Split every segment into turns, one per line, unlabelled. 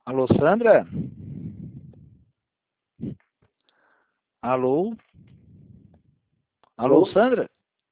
Alô, Sandra? Alô? Alô,
Alô?
Sandra?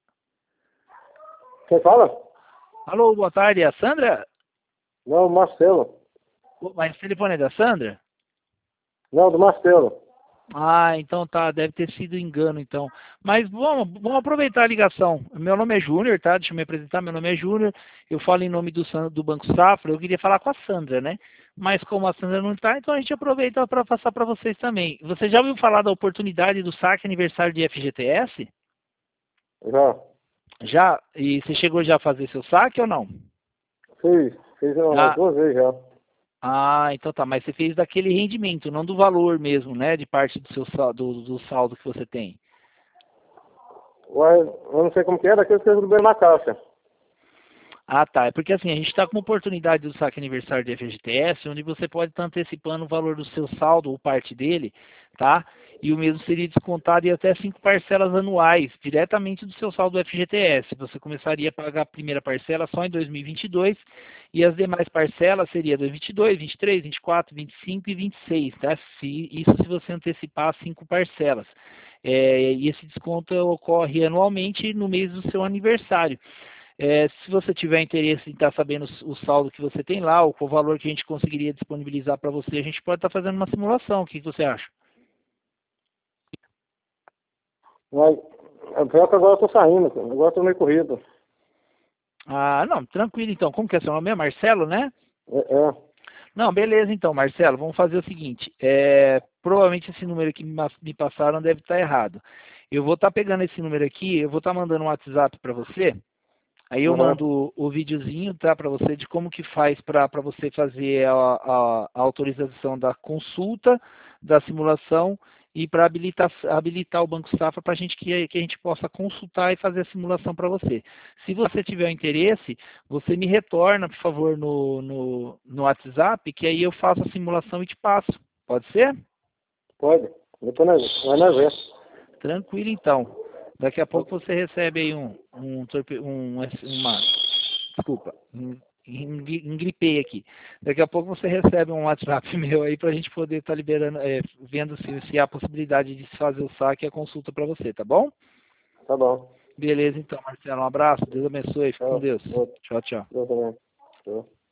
Quem fala?
Alô, boa tarde, é a Sandra?
Não, Marcelo.
Mas o telefone é da Sandra?
Não, do Marcelo.
Ah, então tá, deve ter sido engano então. Mas vamos aproveitar a ligação. Meu nome é Júnior, tá? Deixa eu me apresentar, meu nome é Júnior. Eu falo em nome do Banco Safra. Eu queria falar com a Sandra, né? Mas como a Sandra não está, então a gente aproveita para passar para vocês também. Você já ouviu falar da oportunidade do saque aniversário de FGTS?
Já.
Já? E você chegou já a fazer seu saque ou não?
Fiz umas
Ah,
2 vezes já.
então tá, mas você fez daquele rendimento, não do valor mesmo, né? De parte do seu do saldo que você tem.
Uai, eu não sei como que é, daqueles que eles bem na caixa.
Ah, tá. É porque assim, a gente está com uma oportunidade do saque aniversário de FGTS, onde você pode estar antecipando o valor do seu saldo ou parte dele, tá? E o mesmo seria descontado em até 5 parcelas anuais, diretamente do seu saldo do FGTS. Você começaria a pagar a primeira parcela só em 2022 e as demais parcelas seria 2022, 23, 24, 25 e 26, tá? Isso se você antecipar 5 parcelas. E esse desconto ocorre anualmente no mês do seu aniversário. Se você tiver interesse em estar sabendo o saldo que você tem lá, ou qual valor que a gente conseguiria disponibilizar para você, a gente pode estar fazendo uma simulação. O que você acha?
Mas, é pior que agora eu tô saindo, cara. Agora eu tô meio corrido.
Ah, não, tranquilo então. Como que é seu nome? É Marcelo, né?
É.
Não, beleza então, Marcelo. Vamos fazer o seguinte. Provavelmente esse número que me passaram deve estar errado. Eu vou estar pegando esse número aqui, eu vou estar mandando um WhatsApp para você. Aí eu
Uhum.
mando o videozinho, tá, para você de como que faz para você fazer a autorização da consulta, da simulação e para habilitar o Banco Safra para que a gente possa consultar e fazer a simulação para você. Se você tiver interesse, você me retorna, por favor, no WhatsApp, que aí eu faço a simulação e te passo. Pode ser?
Pode. Depois nós ver.
Tranquilo, então. Daqui a pouco você recebe aí uma, desculpa, engripei aqui. Daqui a pouco você recebe um WhatsApp meu aí para a gente poder estar liberando, vendo se há possibilidade de se fazer o saque e a consulta para você, tá bom?
Tá bom.
Beleza, então, Marcelo, um abraço, Deus abençoe, fique com
Tchau.
Deus. Tchau, tchau.
Eu também. Tchau.